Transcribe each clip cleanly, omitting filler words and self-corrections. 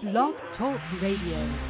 Blog Talk Radio.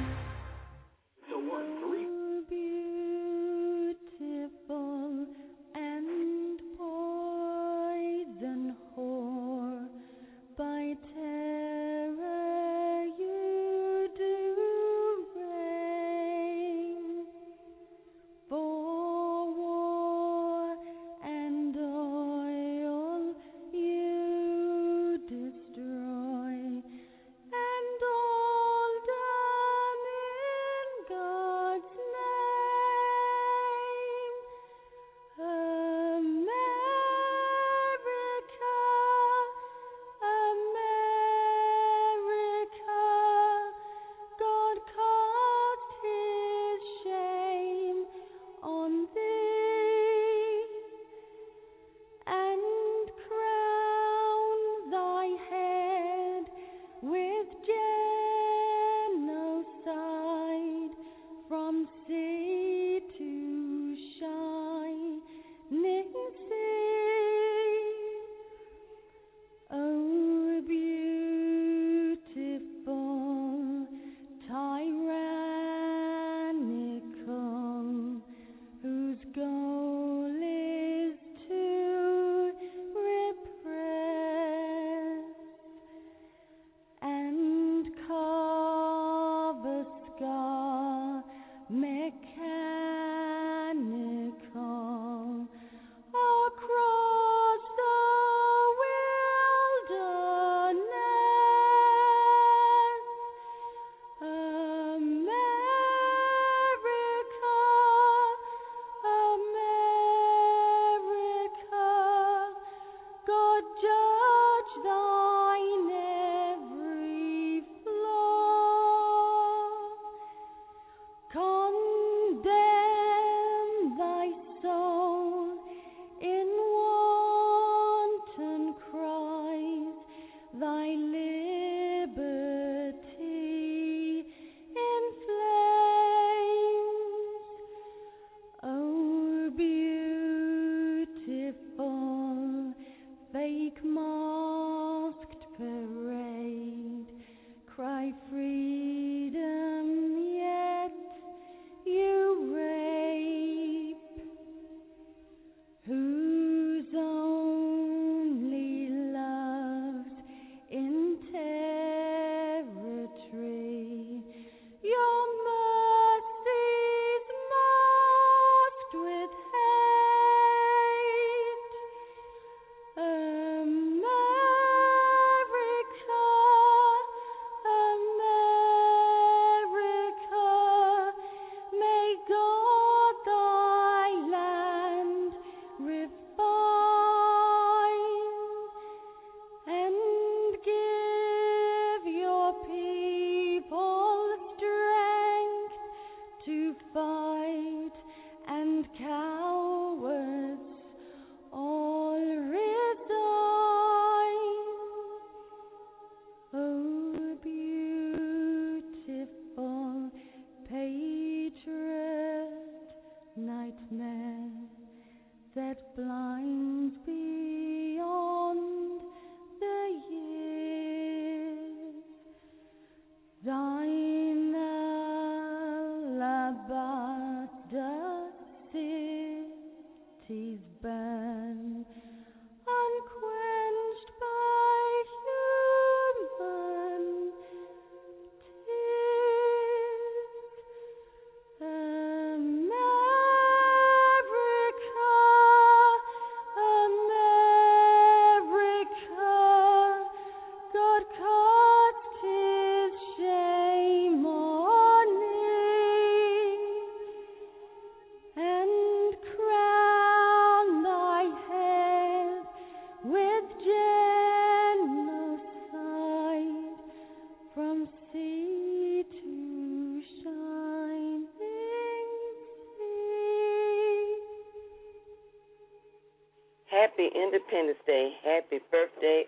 Happy Independence Day. Happy birthday,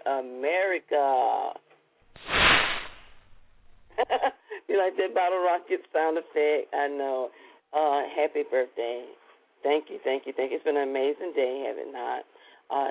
America. You like that bottle rocket sound effect? I know. Happy birthday. Thank you. It's been an amazing day, have it not?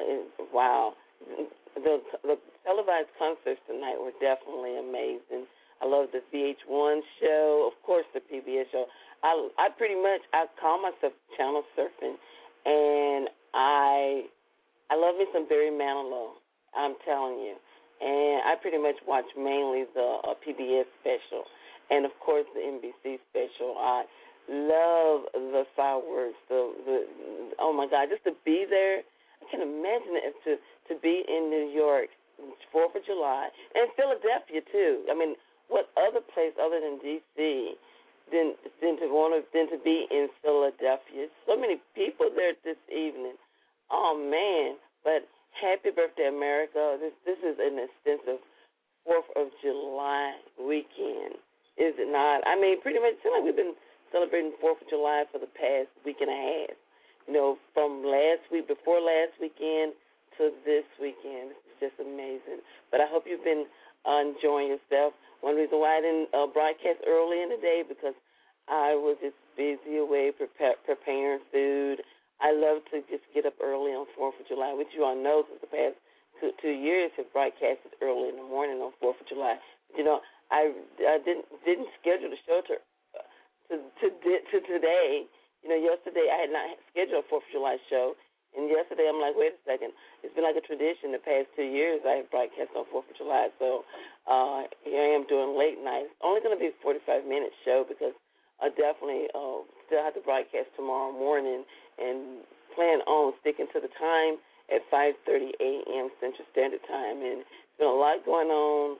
Wow. The televised concerts tonight were definitely amazing. I love the VH1 show, of course, the PBS show. I call myself channel surfing, and I love me some Barry Manilow, I'm telling you. And I pretty much watch mainly the PBS special and, of course, the NBC special. I love the fireworks. Oh, my God, just to be there. I can imagine it to be in New York, 4th of July, and Philadelphia, too. I mean, what other place other than D.C. than to be in Philadelphia? So many people there this evening. Oh, man. But happy birthday, America. This is an extensive 4th of July weekend, is it not? I mean, pretty much it seems like we've been celebrating 4th of July for the past week and a half. You know, from before last weekend to this weekend. It's just amazing. But I hope you've been enjoying yourself. One reason why I didn't broadcast early in the day because I was just busy away preparing food. I love to just get up early on 4th of July, which you all know because the past 2 years have broadcasted early in the morning on 4th of July. You know, I didn't schedule the show to today. You know, yesterday I had not scheduled a 4th of July show, and yesterday I'm like, wait a second. It's been like a tradition the past 2 years I have broadcast on 4th of July, so here I am doing late night. It's only going to be a 45-minute show because I definitely still have to broadcast tomorrow morning and plan on sticking to the time at 5:30 a.m. Central Standard Time. And there's been a lot going on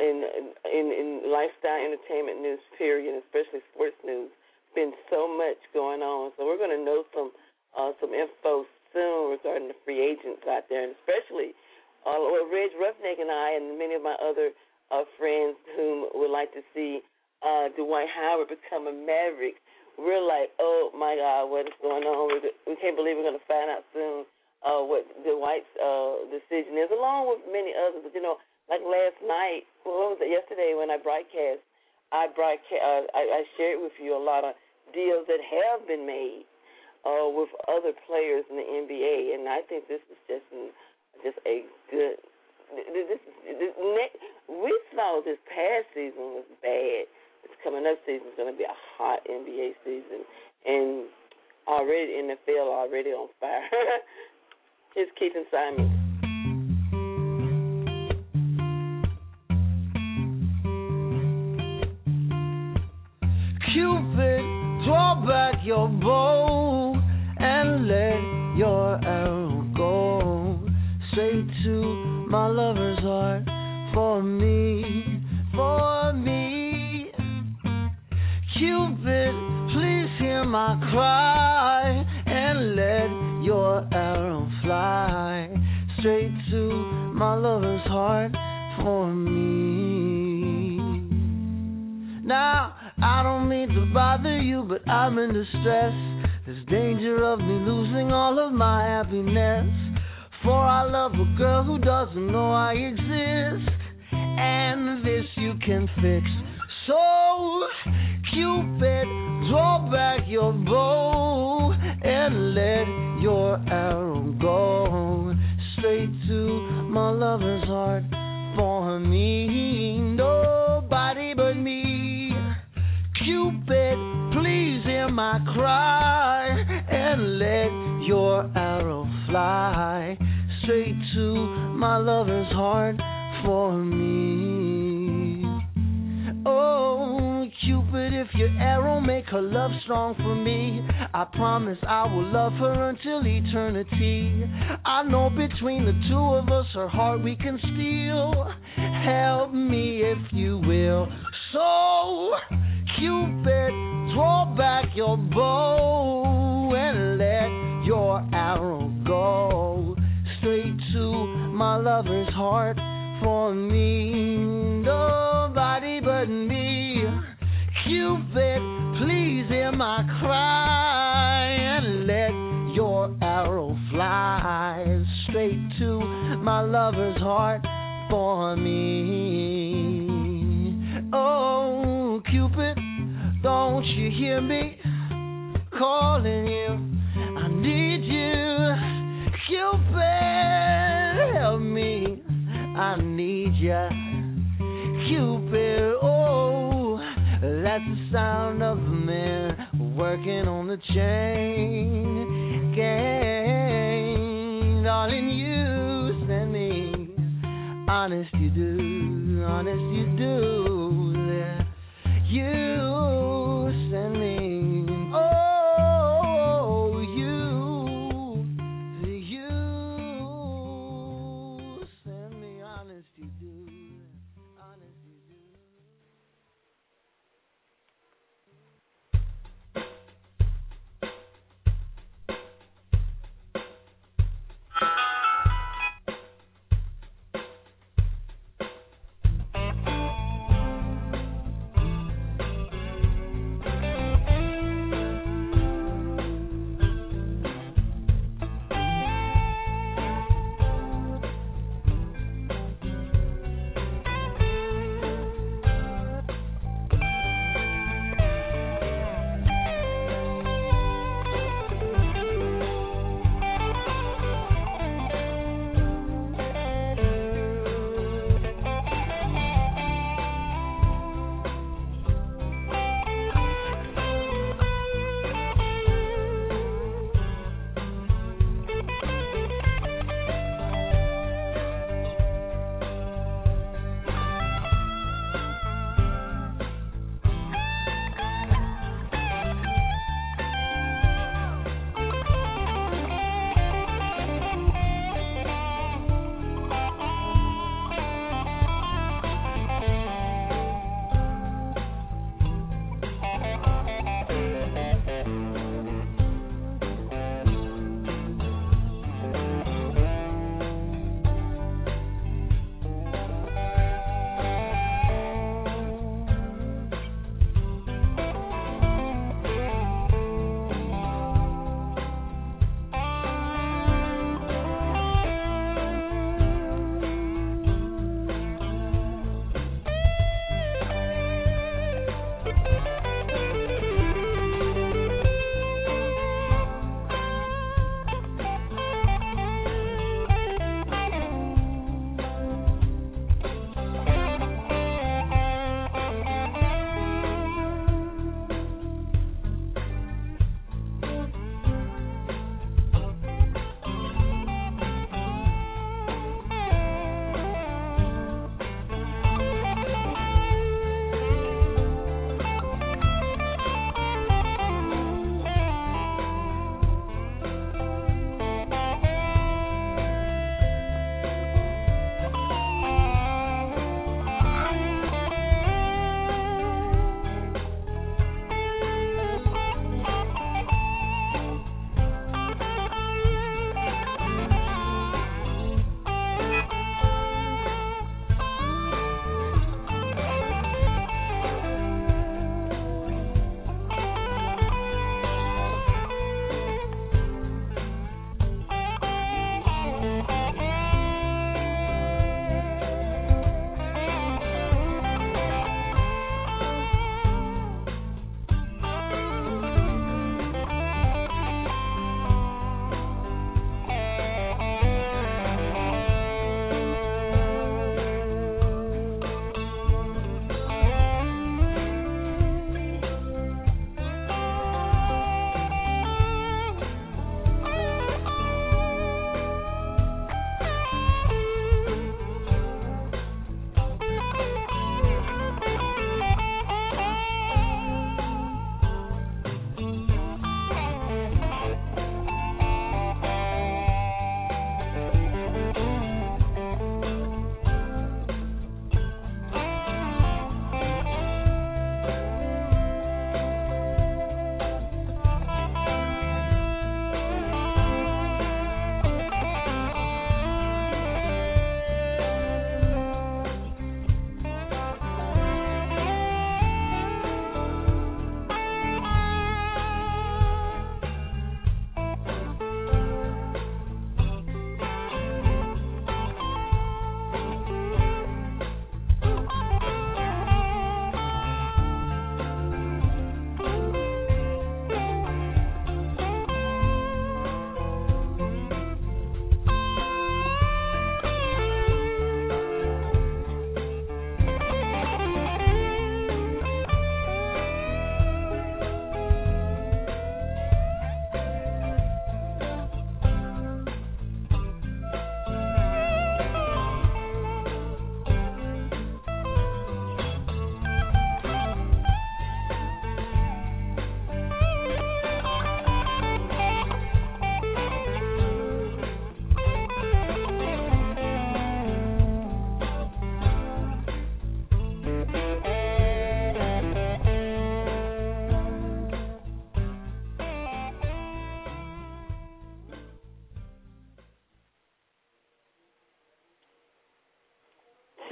in lifestyle entertainment news, period, especially sports news. Been so much going on. So we're going to know some info soon regarding the free agents out there, and especially Reg Roughneck and I and many of my other friends whom would like to see Dwight Howard become a Maverick. We're like, oh, my God, what is going on? We can't believe we're going to find out soon what Dwight's decision is, along with many others. But, you know, like last night, what was it, yesterday when I broadcast, I shared with you a lot of deals that have been made with other players in the NBA, and I think this is just a good. We saw this past season was bad. This coming up season is going to be a hot NBA season, and already NFL already on fire. Here's Keith and Simon. Cupid, draw back your bow and let your arrow go straight to my lover's heart. For me, for me. Cupid, please hear my cry and let your arrow fly straight to my lover's heart. For me. Now, I don't mean to bother you, but I'm in distress. There's danger of me losing all of my happiness. For I love a girl who doesn't know I exist, and this you can fix. So, Cupid, draw back your bow and let your arrow go straight to my lover's heart. For me, nobody but me. Cupid, please hear my cry and let your arrow fly straight to my lover's heart. For me. Oh, Cupid, if your arrow make her love strong for me, I promise I will love her until eternity. I know between the two of us her heart we can steal. Help me if you will. So, Cupid, draw back your bow and let your arrow go straight to my lover's heart. For me, nobody but me. Cupid, please hear my cry and let your arrow fly straight to my lover's heart. For me. Oh, Cupid, don't you hear me calling you? I need you. Cupid, help me. I need ya. Cupid, oh. working on the chain gang. Darling, you send me, honest you do, honest you do. Yeah. You send me, oh, you send me, honest you do, honest you do.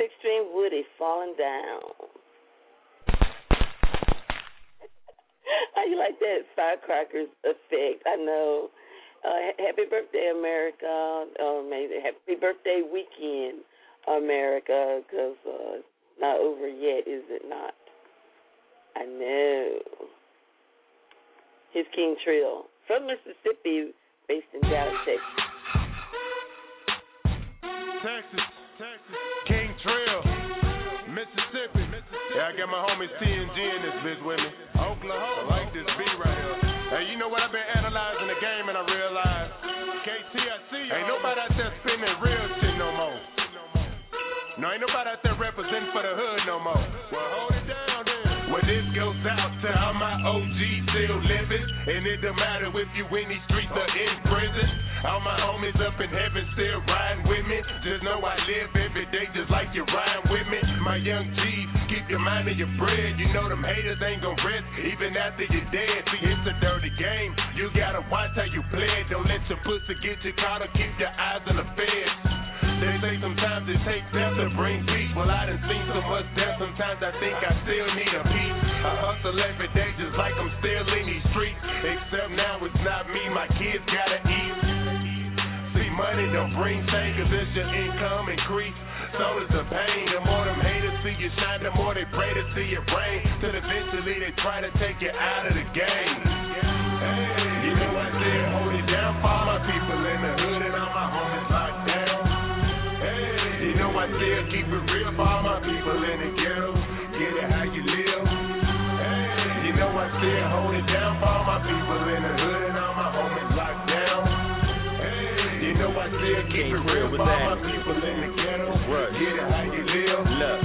Extreme Woody falling down. How you like that firecrackers effect? I know. Happy birthday, America. Amazing. Happy birthday weekend, America, because it's not over yet, is it not? I know. Here's King Trill from Mississippi, based in Dallas, Texas. Texas, King Trill, Mississippi. Yeah, I got my homies TNG in this bitch with me. Oklahoma, I like this beat right here. Hey, you know what? I've been analyzing the game and I realized, KT, I see you. Ain't nobody out there spinning real shit no more. No, ain't nobody out there representing for the hood no more. Well, hold it down then. Well, this goes out to all my OGs still living. And it don't matter if you in these streets or in prison. All my homies up in heaven still riding with me. Just know I live every day just like you riding with me. My young G's, keep your mind on your bread. You know them haters ain't gon' rest even after you're dead. See, it's a dirty game. You gotta watch how you play it. Don't let your pussy get you caught or keep your eyes on the feds. They say sometimes it takes death to bring peace. Well, I done seen so much death, sometimes I think I still need a piece. I hustle every day just like I'm still in these streets. Except now it's not me, my kids gotta eat. See, money don't bring change, cause it's your income increase. So does the pain. The more them haters see you shine, the more they pray to see you rain. Till eventually they try to take you out of the game. Hey, you know I said hold it down for all my people in the hood and all my homies locked down. Hey, you know I still keep it real for all my people in the ghetto. Get it how you live. Hey, you know I still hold it down for all my people in the hood and all my homies locked down. Hey, you know I still keep it real for all my people in the ghetto. Get it how you live. Look,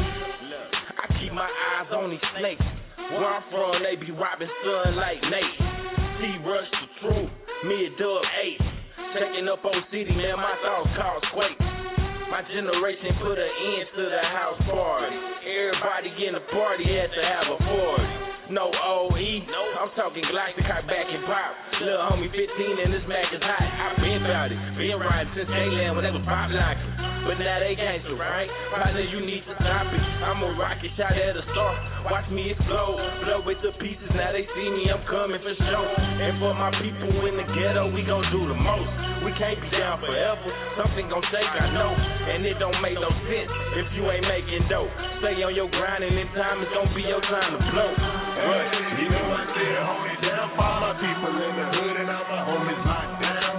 I keep my eyes on these snakes. Where I'm from, they be robbing son like Nate. T-Rush the truth, me a Dub 8. Checking up on city, man, my thoughts cause quake. My generation put an end to the house party. Everybody in the party had to have a party. No OE, I'm talking Galactic, hot back and pop. Little homie 15 and this Mac is hot. I been about it, been riding since J-Land when they was pop locking. But now they gangster, right? Partner, you need to stop it. I'm a rocket shot at a star. Watch me explode, blow with the pieces. Now they see me, I'm coming for show. And for my people in the ghetto, we gon' do the most. We can't be down forever. Something gon' shake, I know. And it don't make no sense if you ain't making dope. Stay on your grind and in time it's gon' be your time to blow. But you know I still hold it down for all my people in the hood and all my homies locked down.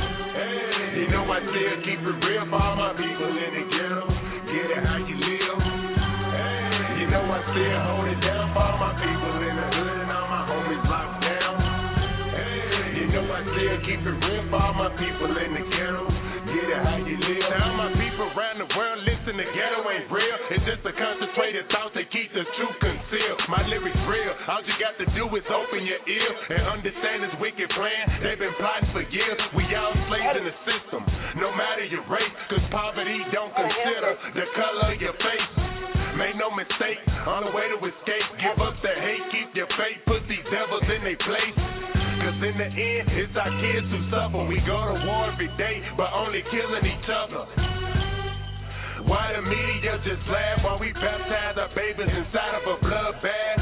Hey, you know I still keep it real for all my people in the ghetto. Get it how you live. Hey, you know I still hold it down for all my people in the hood and all my homies locked down. Hey, you know I still keep it real for all my people in the ghetto. Get it how you live. Now my people around the world listen, the ghetto ain't real. It's just a concentrated thought that keeps the truth concealed. My lyrics real. All you got to do is open your ear and understand this wicked plan. They've been plotting for years. We all slaves in the system, no matter your race. Cause poverty don't consider the color of your face. Make no mistake, on the way to escape. Give up the hate, keep your faith. Put these devils in their place. Cause in the end, it's our kids who suffer. We go to war every day, but only killing each other. Why the media just laugh while we baptize our babies inside of a bloodbath?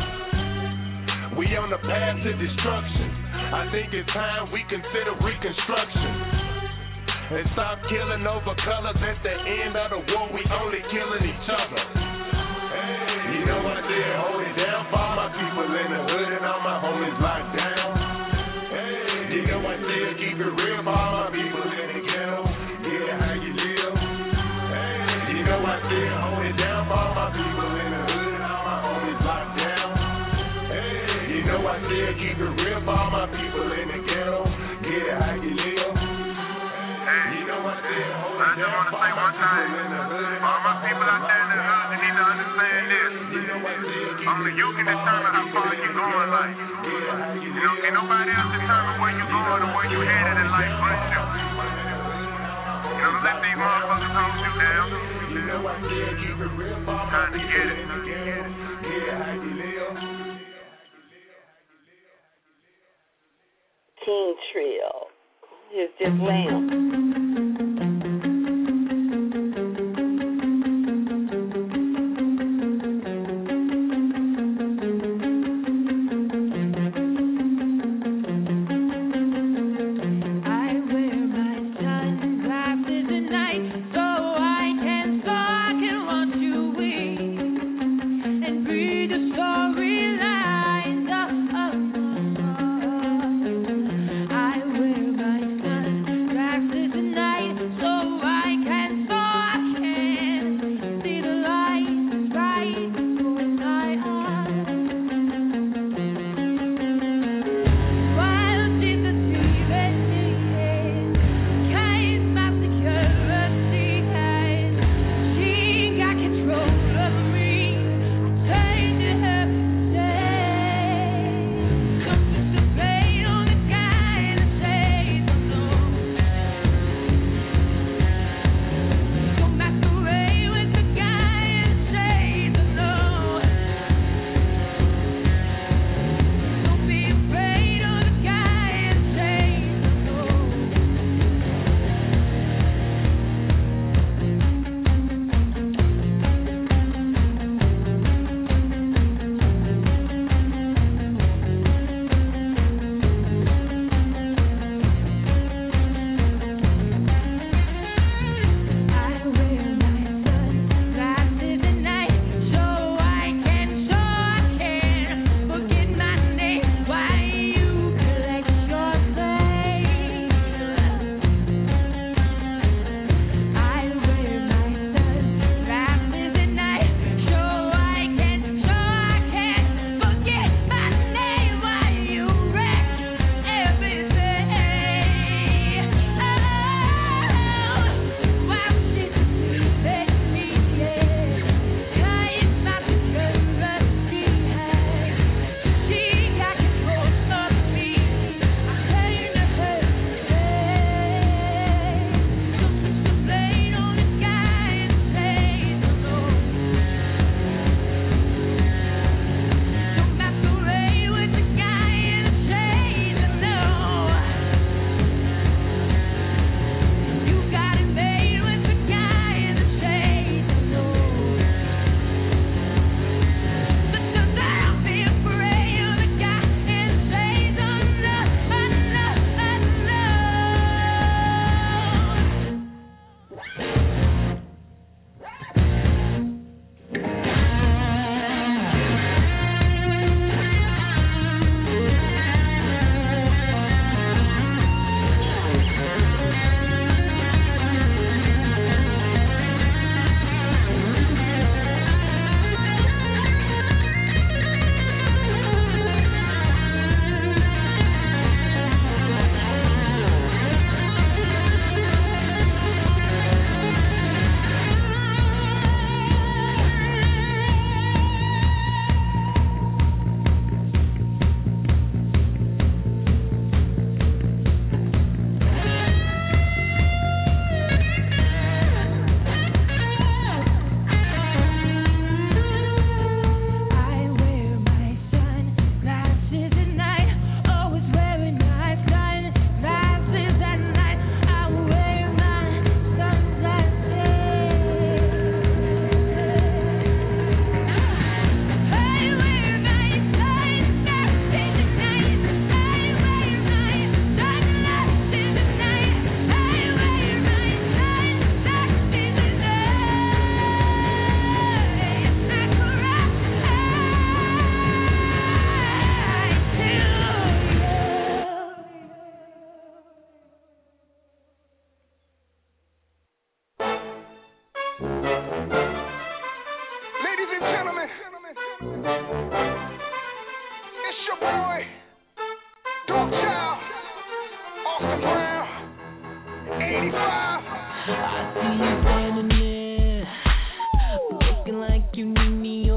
We on the path to destruction. I think it's time we consider reconstruction. And stop killing over colors. At the end of the war, we only killing each other. Hey, you know what I did? Hold it down for all my people in the hood and all my homies locked down. Hey, you know I still keep it real for all my people in the ghetto. Yeah, how you live. Hey, you know I still hold it down for all my people in the hood and all my homies locked down. Hey, you know I still keep it real for all my people in the ghetto. Yeah, how you live. You know I still hold it down for all my people in the hood and all my people out there in the hood. They need to understand this. Only you can determine how far you're going, like. You know, can't nobody else determine where you're going or where you're headed in life but you. You know, let these motherfuckers hold you down. Trying to get it. King Trill. Here's just Lamb.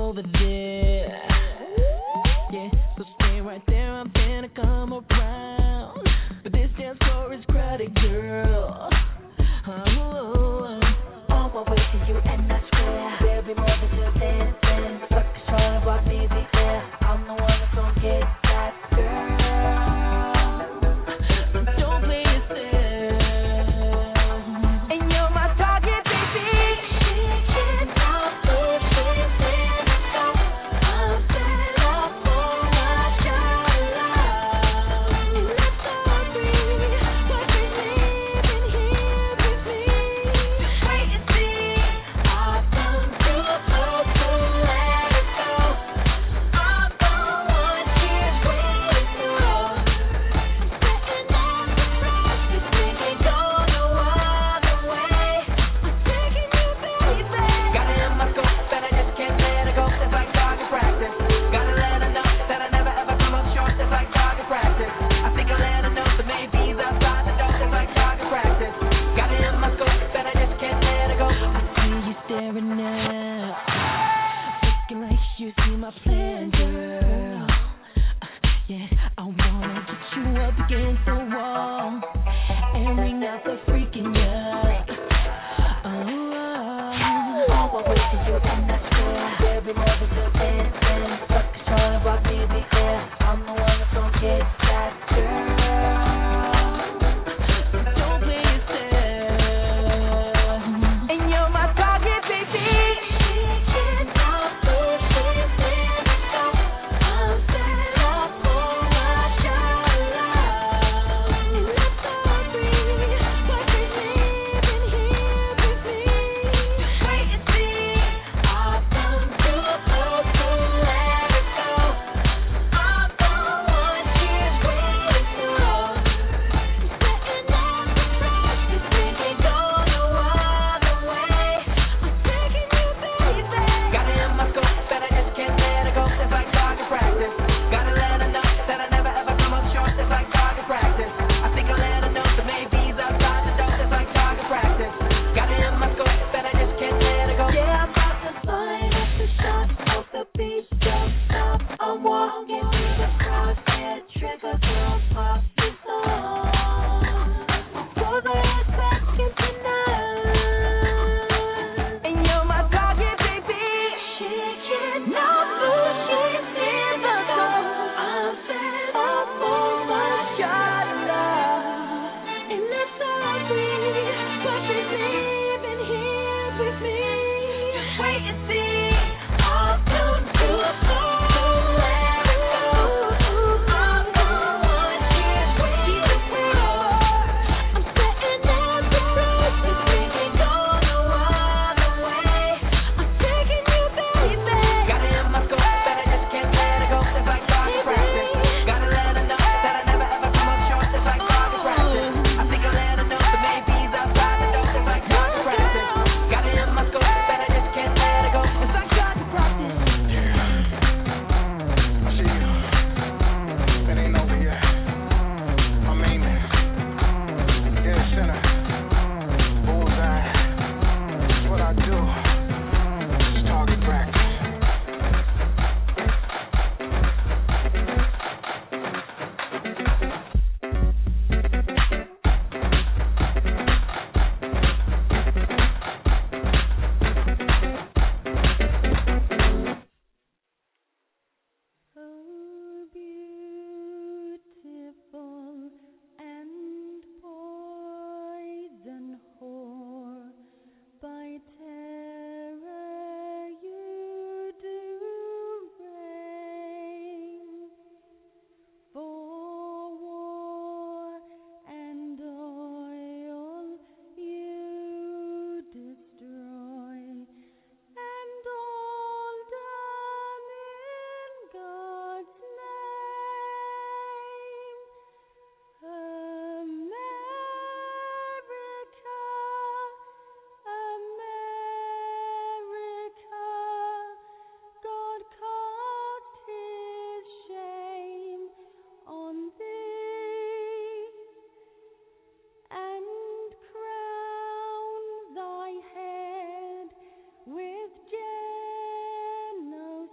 over there. Yeah, so stay right there, I'm finna come around. But this dance floor is crowded, girl. On my way to you and I swear there'll be more than just dancing. Fuck control about me, be clear. I'm the one that's gonna get that girl. Don't play yourself. And you're my target, baby. Shaking out the shit in the sky. I'm set up for my shot of love. And that's all free. But you're living here with me. Wait and see. I've come too close to let it go. I'm the one here waiting through. Setting off the trust. This thing ain't go no other way. I'm taking you, baby. Got it in my scope that I just can't let it go. It's like target practice. Gotta let her know that I never ever come up short. It's like target practice. I think I'll let her know the maybe's outside the door. It's like target practice. Got it in my scope that I just can't let it go. I see you staring now, looking like you see my plan, girl. Yeah, I wanna get you up against the wall and ring out the freaking out. On my way to you and I swear there'll be more than just dancing. Fuck control about me, be clear. I'm the one that's gonna get that girl. Don't play yourself. And you're my target, baby. Shaking out the shit in the sky. I'm set up for my shot of love. And that's all free. But you're living here with me. Wait and see. I've come too close to let it go. I'm the one here waiting through. Setting off the trust. This thing ain't go no other way. I'm taking you, baby. Got it in my scope that I just can't let it go. It's like target practice. Gotta let her know that I never ever come up short. It's like target practice. I think I'll let her know the maybe's outside the door. It's like target practice. Got it in my scope that I just can't let it go. Yeah, I'm about to line up the shot of the beat. Don't stop. I'm walking through the crowd. Head trigger, girl, pop the song. For the second tonight. And you're my target, baby. Shaking out the shit in the dark. I'm set up for my shot of love. And that's all free. But you're living here with me. Wait and see. I've come too close to let it go. I'm the one here waiting through. I'm setting off the trust. This thing ain't go no other way. I'm taking you, baby. Got it in my scope that I just can't let it go. It's like target practice. Gotta let her know that I never ever come up short. It's like target practice. I think I'll let her know the maybe's outside the door. It's like target practice. Got it in my scope that I just can't let it go. It's like target practice. I see you. It ain't over yet. I'm aiming. Yeah, center. Bullseye. It's what I do. It's target practice. So beautiful and poison whore, by terror you do reign, for war and oil you destroy, and all done in God's name. America, America, God cast his shame on thee, and crown thy head with genocide.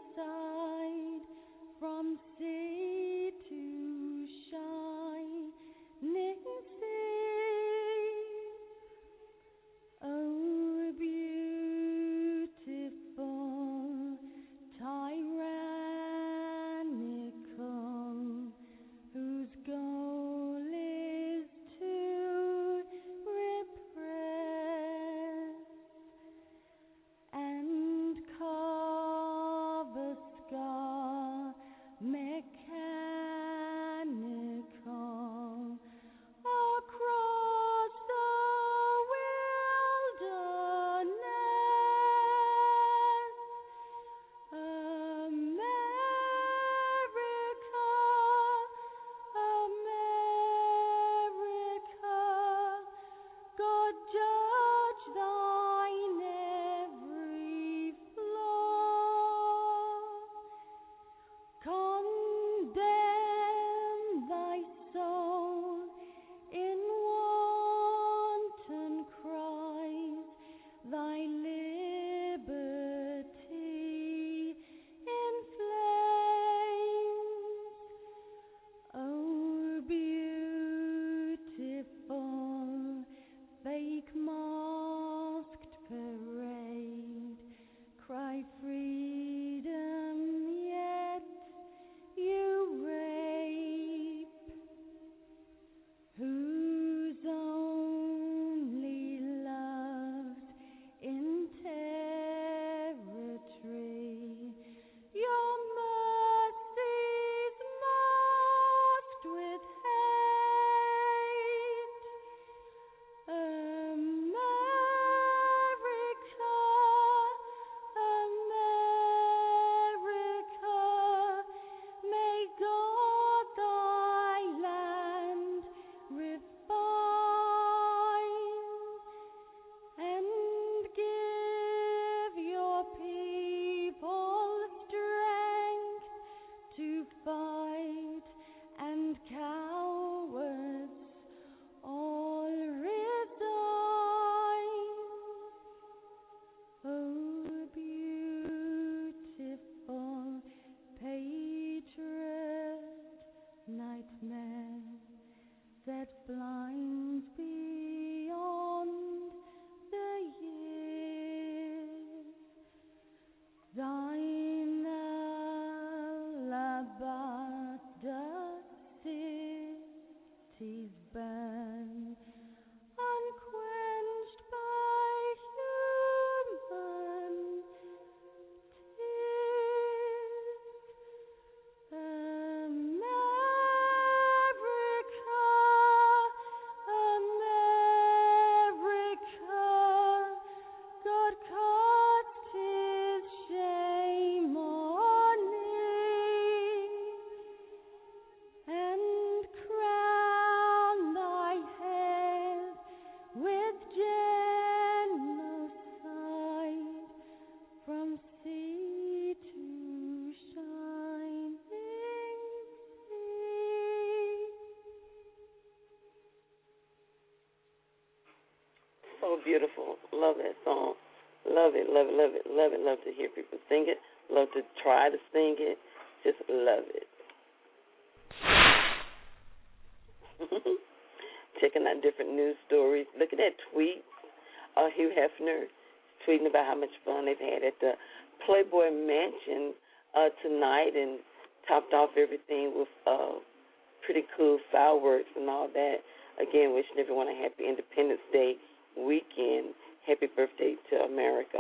beautiful. Love that song. Love it, love it, love it, love it. Love to hear people sing it. Love to try to sing it. Just love it. Checking out different news stories. Looking at tweets. Hugh Hefner tweeting about how much fun they've had at the Playboy Mansion tonight, and topped off everything with pretty cool fireworks and all that. Again, wishing everyone a happy Independence Day weekend. Happy birthday to America.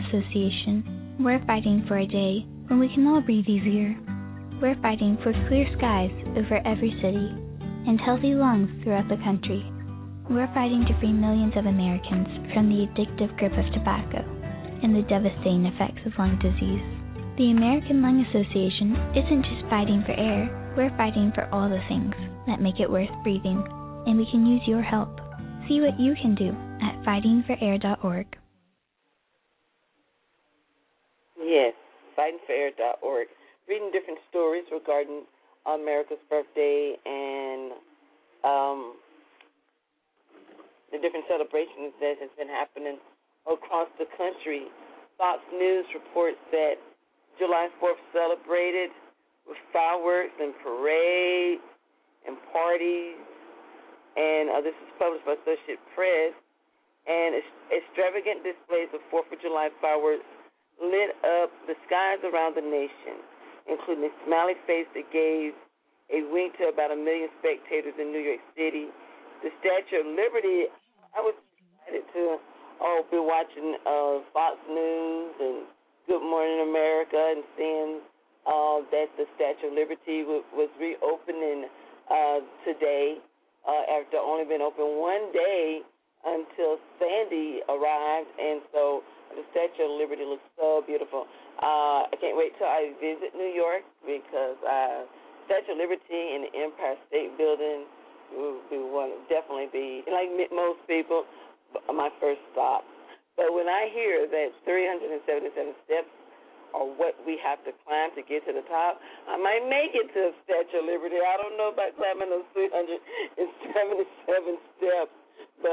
Association, we're fighting for a day when we can all breathe easier. We're fighting for clear skies over every city and healthy lungs throughout the country. We're fighting to free millions of Americans from the addictive grip of tobacco and the devastating effects of lung disease. The American Lung Association isn't just fighting for air, we're fighting for all the things that make it worth breathing, and we can use your help. See what you can do at fightingforair.org. Yes, fightingforair.org. Reading different stories regarding America's birthday and the different celebrations that has been happening across the country. Fox News reports that July 4th celebrated with fireworks and parades and parties, and this is published by Associated Press, and extravagant displays of 4th of July fireworks lit up the skies around the nation, including a smiley face that gave a wink to about 1 million spectators in New York City. The Statue of Liberty, I was excited to be watching Fox News and Good Morning America and seeing that the Statue of Liberty was reopening today after only been open one day until Sandy arrived, and so the Statue of Liberty looks so beautiful. I can't wait till I visit New York because Statue of Liberty and the Empire State Building will definitely be, like most people, my first stop. But when I hear that 377 steps are what we have to climb to get to the top, I might make it to Statue of Liberty. I don't know about climbing those 377 steps, but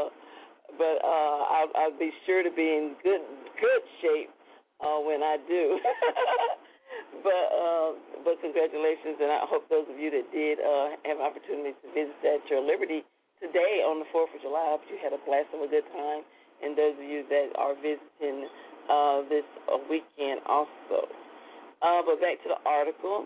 I'll be sure to be in good shape when I do. But congratulations, and I hope those of you that did have an opportunity to visit Statue of Liberty today on the 4th of July, I hope you had a blast and a good time, and those of you that are visiting this weekend also. But back to the article.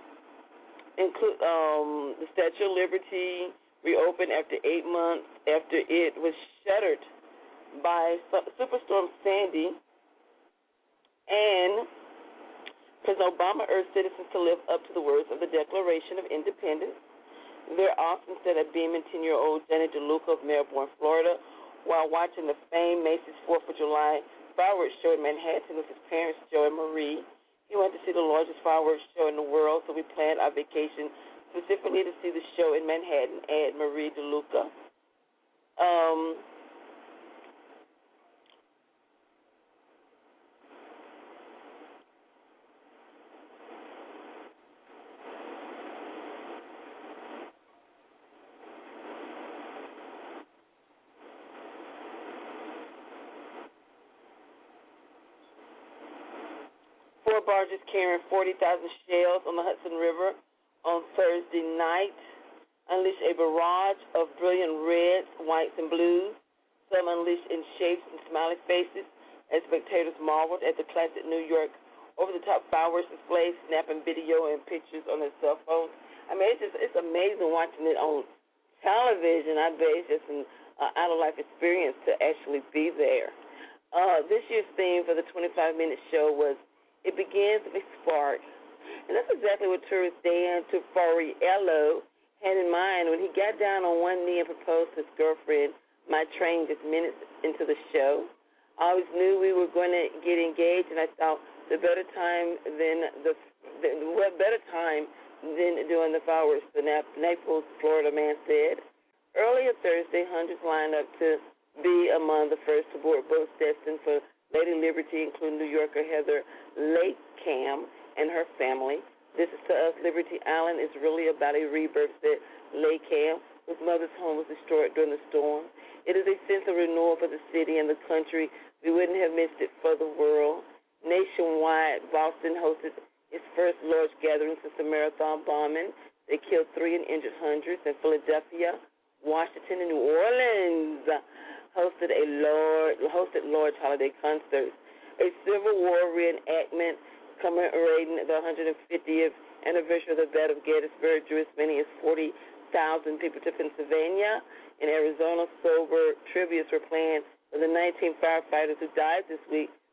The Statue of Liberty reopened after 8 months after it was shuttered by Superstorm Sandy, and President Obama urged citizens to live up to the words of the Declaration of Independence. Their often said a beaming 10-year-old Jenny DeLuca of Melbourne, Florida, while watching the famed Macy's 4th of July fireworks show in Manhattan with his parents, Joe and Marie. He wanted to see the largest fireworks show in the world, so we planned our vacation specifically to see the show in Manhattan, added Marie DeLuca. 4 barges carrying 40,000 shells on the Hudson River on Thursday night unleashed a barrage of brilliant reds, whites, and blues. Some unleashed in shapes and smiley faces as spectators marveled at the classic New York over-the-top fireworks displays, snapping video and pictures on their cell phones. I mean, it's amazing watching it on television. I bet it's just an out-of-life experience to actually be there. This year's theme for the 25-minute show was "It Begins with a Spark." And that's exactly what tourist Dan Tufariello had in mind when he got down on one knee and proposed to his girlfriend, my train, just minutes into the show. I always knew we were going to get engaged, and I thought what better time than doing the fireworks, the Naples, Florida man said. Earlier Thursday, hundreds lined up to be among the first to board boats destined for Lady Liberty, including New Yorker Heather Lakecam and her family. "This is to us, Liberty Island is really about a rebirth," said Lakecam, whose mother's home was destroyed during the storm. "It is a sense of renewal for the city and the country. We wouldn't have missed it for the world." Nationwide, Boston hosted its first large gathering since the marathon bombing. They killed 3 and injured hundreds. In Philadelphia, Washington, and New Orleans hosted large holiday concerts. A Civil War reenactment commemorating the 150th anniversary of the Battle of Gettysburg drew as many as 40,000 people to Pennsylvania. In Arizona, sober tributes were planned for the 19 firefighters who died this week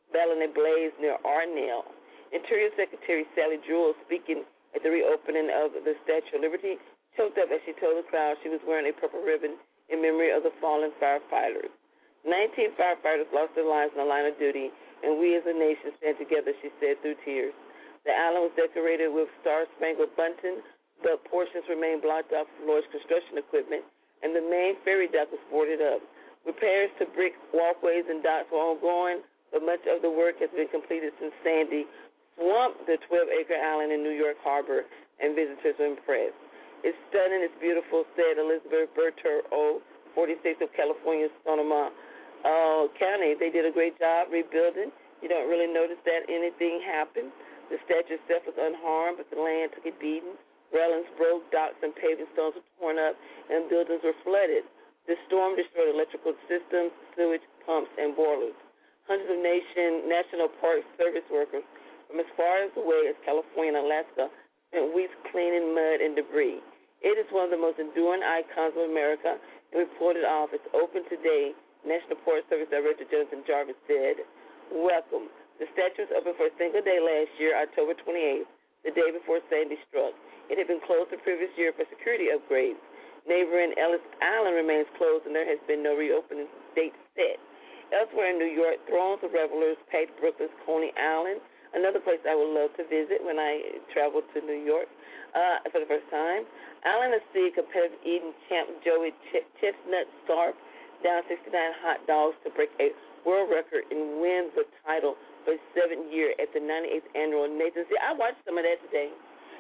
battling a blaze near Arnell. Interior Secretary Sally Jewell, speaking at the reopening of the Statue of Liberty, choked up as she told the crowd she was wearing a purple ribbon in memory of the fallen firefighters. 19 firefighters lost their lives in the line of duty, and we as a nation stand together, she said through tears. The island was decorated with star-spangled bunting, but portions remained blocked off of Lloyd's construction equipment, and the main ferry dock was boarded up. Repairs to brick walkways and docks were ongoing, but much of the work has been completed since Sandy swamped the 12-acre island in New York Harbor, and visitors were impressed. It's stunning, it's beautiful, said Elizabeth Bertero, 46 of California's Sonoma County. They did a great job rebuilding. You don't really notice that anything happened. The statue itself was unharmed, but the land took a beating. Railings broke, docks and paving stones were torn up, and buildings were flooded. The storm destroyed electrical systems, sewage pumps, and boilers. Hundreds of National Park Service workers from as far away as California and Alaska spent weeks cleaning mud and debris. It is one of the most enduring icons of America, and reported off. It's open today, National Park Service Director Jonathan Jarvis said. Welcome. The statue was open for a single day last year, October 28th, the day before Sandy struck. It had been closed the previous year for security upgrades. Neighboring Ellis Island remains closed, and there has been no reopening date set. Elsewhere in New York, throngs of revelers packed Brooklyn's Coney Island, another place I would love to visit when I travel to New York for the first time. Island of Sea competitive eating champ Joey Chestnut scarfed down 69 hot dogs to break a world record and win the title for the 7th year at the 98th annual Nathan's. I watched some of that today.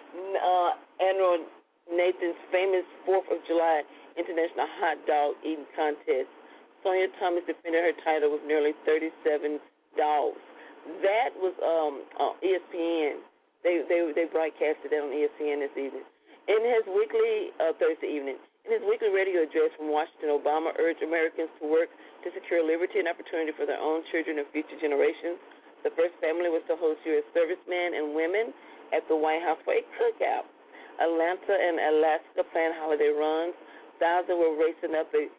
Annual Nathan's famous 4th of July International Hot Dog Eating Contest. Sonia Thomas defended her title with nearly 37 dogs. That was on ESPN. They broadcasted that on ESPN this evening. In his weekly Thursday evening, in his weekly radio address from Washington, Obama urged Americans to work to secure liberty and opportunity for their own children and future generations. The first family was to host U.S. servicemen and women at the White House for a cookout. Atlanta and Alaska planned holiday runs. Thousands were racing up a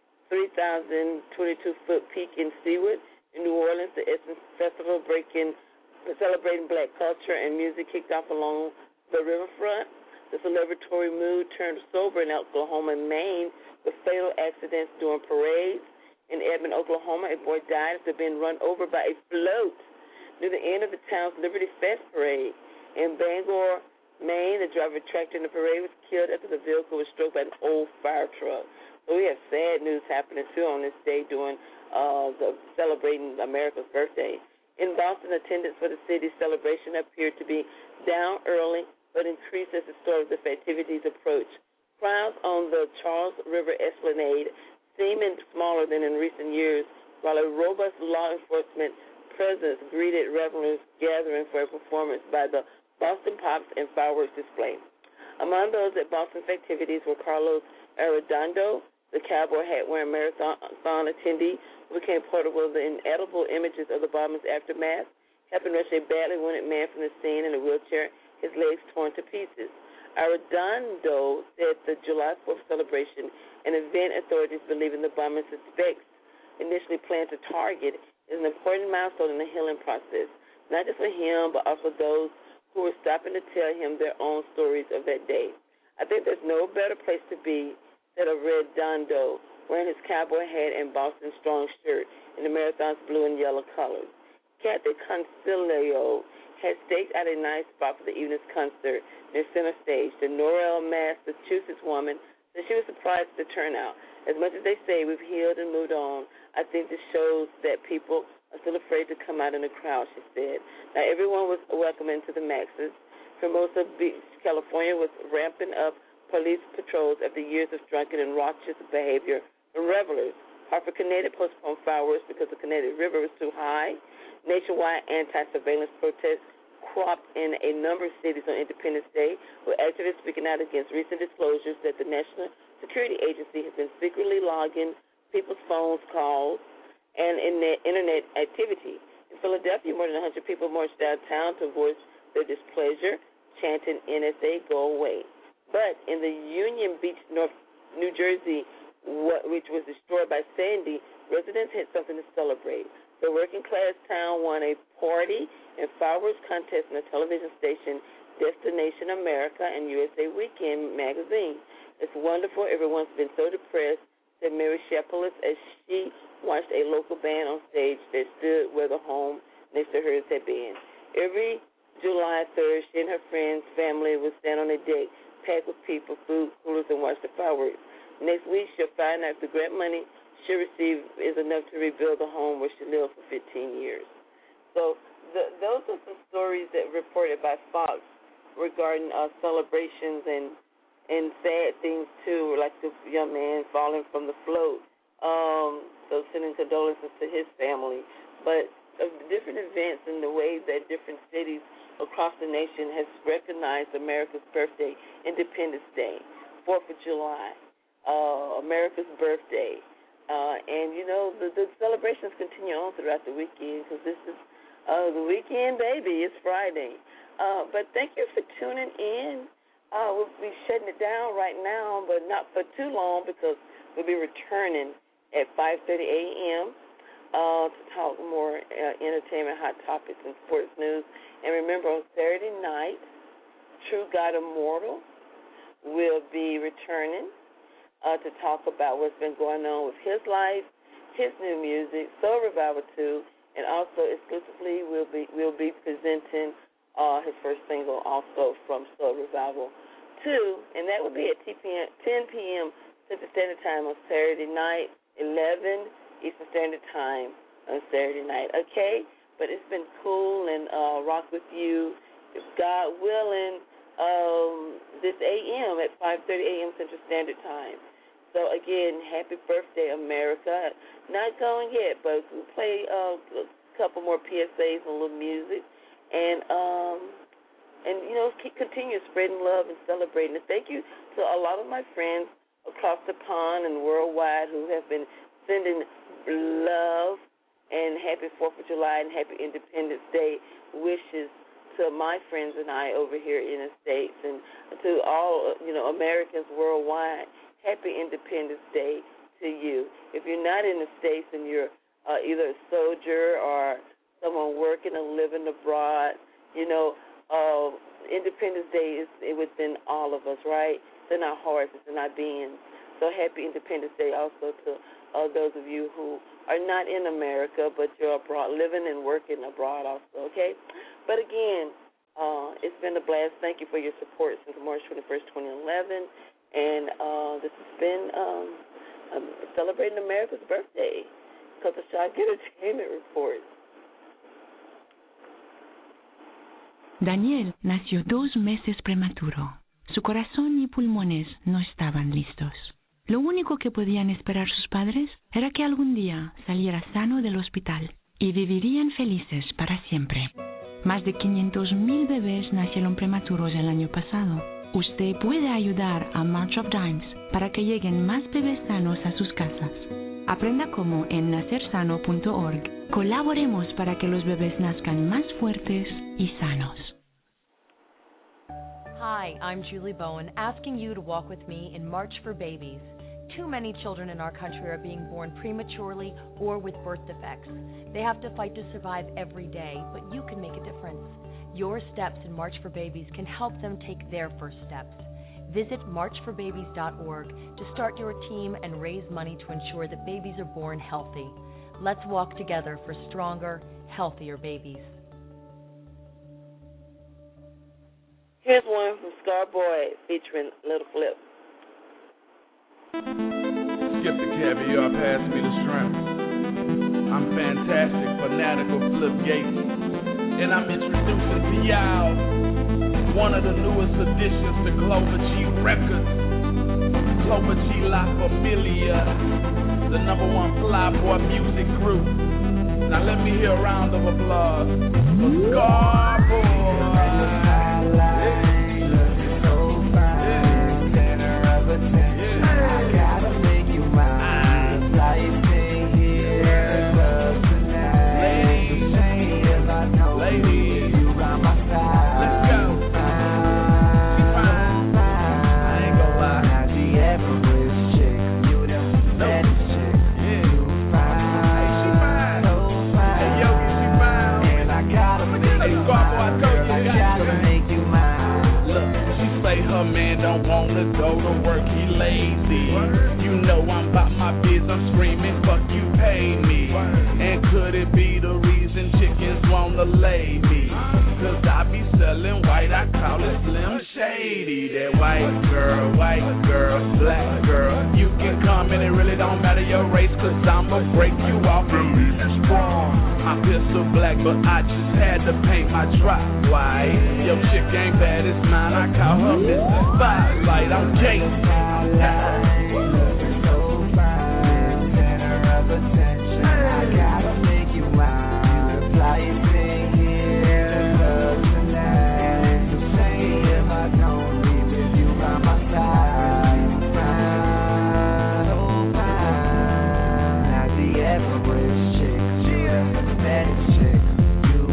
3,022-foot peak in Seaward. In New Orleans, the Essence Festival celebrating black culture and music kicked off along the riverfront. The celebratory mood turned sober in Oklahoma and Maine with fatal accidents during parades. In Edmond, Oklahoma, a boy died after being run over by a float near the end of the town's Liberty Fest parade. In Bangor, Maine, the driver tracked in the parade was killed after the vehicle was struck by an old fire truck. So we have sad news happening, too, on this day during celebrating America's birthday. In Boston, attendance for the city's celebration appeared to be down early, but increased as historical festivities approached. Crowds on the Charles River Esplanade seeming smaller than in recent years, while a robust law enforcement presence greeted revelers gathering for a performance by the Boston Pops and fireworks display. Among those at Boston's activities were Carlos Arredondo, the cowboy hat-wearing marathon attendee who became part of the inedible images of the bombing's aftermath, helping rescue a badly wounded man from the scene in a wheelchair, his legs torn to pieces. Arredondo said the July 4th celebration, an event authorities believe in the bombing suspects initially planned to target, is an important milestone in the healing process, not just for him, but also those who were stopping to tell him their own stories of that day. I think there's no better place to be than Arredondo, wearing his cowboy hat and Boston Strong shirt in the marathon's blue and yellow colors. Kathy Concilio had staked out a nice spot for the evening's concert near center stage. The Norrell, Massachusetts woman said she was surprised at the turnout. As much as they say we've healed and moved on, I think this shows that people are still afraid to come out in the crowd, she said. Now, everyone was welcome into the Maxes. Hermosa Beach, California was ramping up police patrols after years of drunken and raucous behavior from revelers. Hartford, Connecticut postponed fireworks because the Connecticut River was too high. Nationwide anti-surveillance protests cropped in a number of cities on Independence Day, with activists speaking out against recent disclosures that the National Security Agency has been secretly logging people's phone calls and internet activity. In Philadelphia, more than 100 people marched downtown to voice their displeasure, chanting NSA, go away. But in the Union Beach, New Jersey, which was destroyed by Sandy, residents had something to celebrate. The working class town won a party and fireworks contest in the television station Destination America and USA Weekend magazine. It's wonderful. Everyone's been so depressed, said Mary Shepolis as she watched a local band on stage that stood where the home next to hers had been. Every July 3rd, she and her friends, family would stand on a deck packed with people, food, coolers, and watch the fireworks. Next week, she'll find out if the grant money she received is enough to rebuild the home where she lived for 15 years. So those are some stories that were reported by Fox regarding celebrations and sad things too, like the young man falling from the float. So sending condolences to his family. But different events and the way that different cities across the nation has recognized America's birthday, Independence Day, 4th of July, America's birthday. And, you know, the celebrations continue on throughout the weekend because this is the weekend, baby. It's Friday. But thank you for tuning in. We'll be shutting it down right now, but not for too long because we'll be returning at 5:30 a.m. To talk more entertainment, hot topics, and sports news. And remember, on Saturday night, True God Immortal will be returning to talk about what's been going on with his life, his new music, Soul Revival 2, and also exclusively we'll be presenting his first single also from Soul Revival 2, and that will be at 10 p.m. Central Standard Time on Saturday night, 11 Eastern Standard Time on Saturday night. Okay? But it's been cool and rock with you, if God willing, this a.m. at 5:30 a.m. Central Standard Time. So, again, happy birthday, America. Not going yet, but we'll play a couple more PSAs and a little music. And you know, continue spreading love and celebrating. And thank you to a lot of my friends across the pond and worldwide who have been sending love and happy 4th of July and happy Independence Day wishes to my friends and I over here in the States, and to all, you know, Americans worldwide. Happy Independence Day to you. If you're not in the States and you're either a soldier or someone working or living abroad, you know, Independence Day is within all of us, right? It's in our hearts, it's in our beings. So happy Independence Day also to those of you who are not in America, but you're abroad, living and working abroad also, okay? But again, it's been a blast. Thank you for your support since March 21st, 2011. And this has been celebrating America's birthday because of Shock Entertainment Report. Daniel nació 2 meses prematuro. Su corazón y pulmones no estaban listos. Lo único que podían esperar sus padres era que algún día saliera sano del hospital y vivirían felices para siempre. Más de 500,000 bebés nacieron prematuros el año pasado. Usted puede ayudar a March of Dimes para que lleguen más bebés sanos a sus casas. Aprenda cómo en nacersano.org. Colaboremos para que los bebés nazcan más fuertes y sanos. Hi, I'm Julie Bowen, asking you to walk with me in March for Babies. Too many children in our country are being born prematurely or with birth defects. They have to fight to survive every day, but you can make a difference. Your steps in March for Babies can help them take their first steps. Visit marchforbabies.org to start your team and raise money to ensure that babies are born healthy. Let's walk together for stronger, healthier babies. Here's one from Starboy featuring Little Flip. Skip the caviar, pass me the shrimp. I'm fantastic, fanatical, Flip Gates. And I'm introducing to y'all one of the newest additions to Clover G Records. Clover G La Familia, the #1 flyboy music group. Now let me hear a round of applause for Starboy. say her man don't wanna go to work, he lazy. You know I'm about my biz, I'm screaming, fuck you, pay me. And could it be the reason chickens wanna lay me? Cause I be selling white, I call it Slim Shady. That white girl, black girl. You can come and it really don't matter your race, cause I'ma break you off and leave you strong. My pistol black, but I just had to paint my drop white. Your chick ain't bad, it's mine, I call her Mr. Spotlight. I'm Jay. Looking so fine, center of attention. I gotta make you mine. Fly it in here, love tonight. So say if I don't leave with you by my side. Fine, oh fine. Not the average chick, the baddest chick. You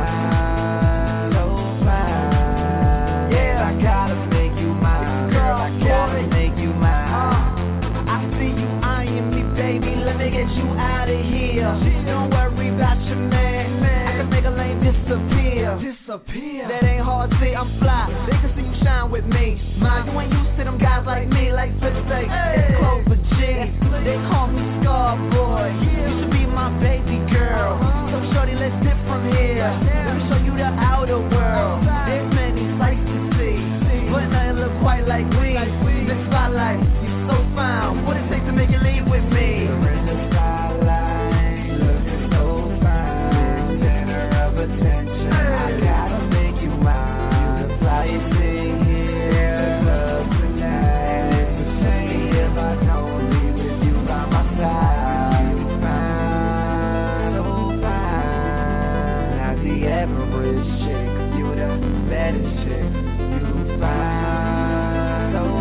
fine, oh fine. Yeah, I gotta make you mine. Girl, I gotta make you mine. I see you eyeing me, baby. Let me get you out of here. Don't worry about your man. I can make a lane disappear. That ain't hard, see, I'm fly. They can see you shine with me. You ain't used to them guys like me, like Flip say. It's Clover G. They call me Scarboy. You should be my baby girl. So shorty, let's dip from here. Let me show you the outer world. There's many sights to see, but nothing look quite like we. The spotlight, you so fine. What it take to make you leave with me? You're in the spotlight, looking so fine. Center of attention. I gotta make you mine. Fly it in here, love tonight. So say if I don't leave with you by my side. Fine, oh fine. Not the average chick, you the baddest chick. You fine, so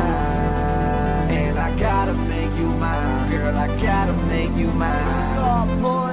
fine. And I gotta make you mine, girl. I gotta make you mine. Oh boy.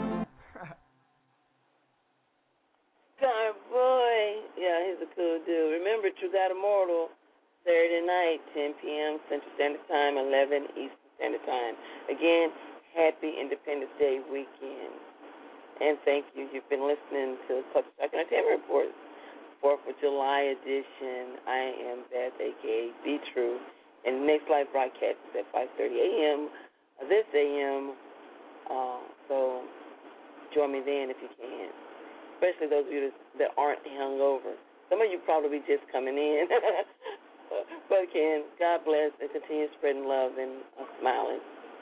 Boy, yeah, he's a cool dude. Remember, True God Immortal, Saturday night, 10 p.m. Central Standard Time, 11 Eastern Standard Time. Again, happy Independence Day weekend. And thank you. You've been listening to Culture Shock Entertainment Report, 4th of July edition. I am Beth, a.k.a. Be True. And the next live broadcast is at 5:30 a.m. This a.m. So join me then if you can. Especially those of you that aren't hungover. Some of you probably just coming in. But again, God bless and continue spreading love and smiling.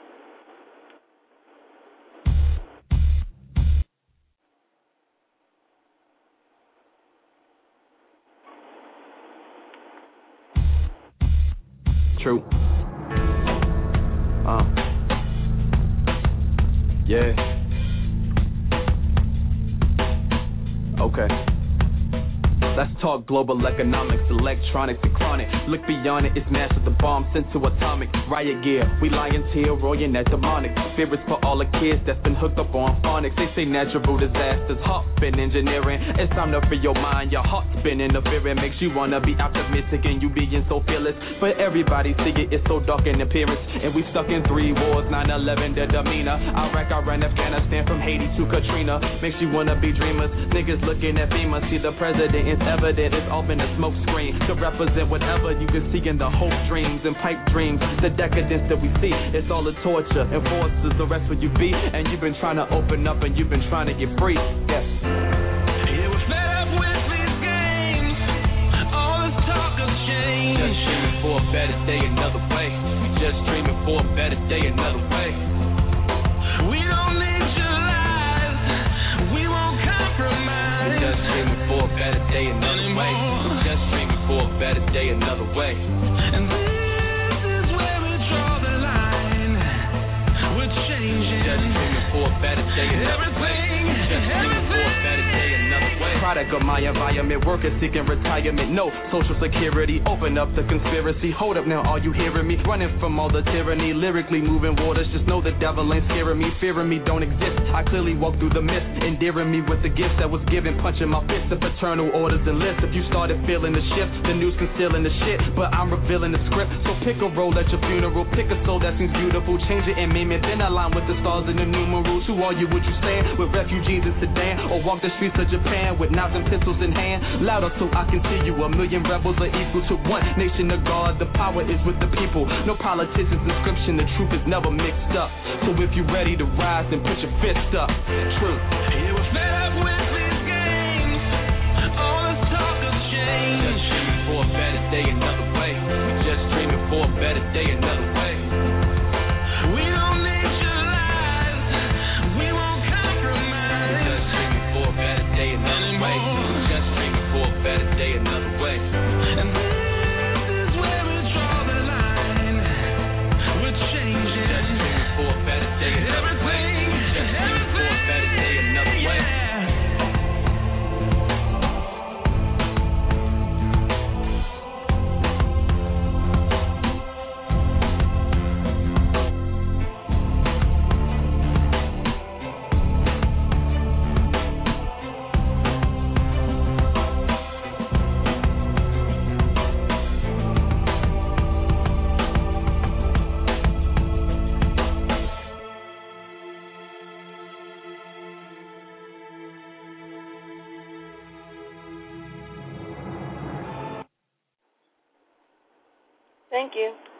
True. Yeah. Okay. Let's talk global economics, electronics and chronic. Look beyond it, it's massive, the bomb sent to atomic. Riot gear, we lions here, roaring that demonic. Fear is for all the kids that's been hooked up on phonics. They say natural disasters, heart been engineering. It's time to free your mind, your heart's been interfering. Makes you wanna be optimistic and you being so fearless. But everybody see it, it's so dark in appearance. And we stuck in 3 wars, 9/11, the demeanor. Iraq, Iran, Afghanistan, from Haiti to Katrina. Makes you wanna be dreamers. Niggas looking at FEMA, see the president is evident, it's all been a smoke screen to represent whatever you can see in the hope dreams and pipe dreams. The decadence that we see, it's all a torture and forces the rest where you be. And you've been trying to open up and you've been trying to get free. Yes. Yeah, we're fed up with these games. All this talk of change. Just dreaming for a better day another way. We just dreaming for a better day another way. We don't need your lies. We won't compromise. We're just dreaming for a better day another way. We're just dreaming for a better day another way. And this is where we draw the line. We're changing. Just dreaming for a better day another way. Just dreaming for a better day another way. Product of my environment, workers seeking retirement, no social security. Open up the conspiracy. Hold up now, are you hearing me? Running from all the tyranny, lyrically moving waters. Just know the devil ain't scaring me. Fearing me don't exist. I clearly walk through the mist, endearing me with the gifts that was given. Punching my fist, the paternal orders and lists. If you started feeling the shift, the news concealing the shit, but I'm revealing the script. So pick a role at your funeral, pick a soul that seems beautiful, change it and meme it, then align with the stars and the numerals. Who are you? Would you stand with refugees in Sudan, or walk the streets of Japan with with knives and pistols in hand. Louder so I can see you. 1 million rebels are equal to one nation of God. The power is with the people. No politician's inscription. The truth is never mixed up. So if you're ready to rise, then put your fist up. Truth. Yeah, we're fed up with these games. All this talk of change. Just dreaming for a better day another way. We just dreaming for a better day another way. We don't need your lies. We won't compromise. We just dreaming for a better day another way. We just dreaming for a better day another way. And this is where we draw the line. We're changing. Just dreaming for a better day another way. Just dreaming for a better day another way. Thank you.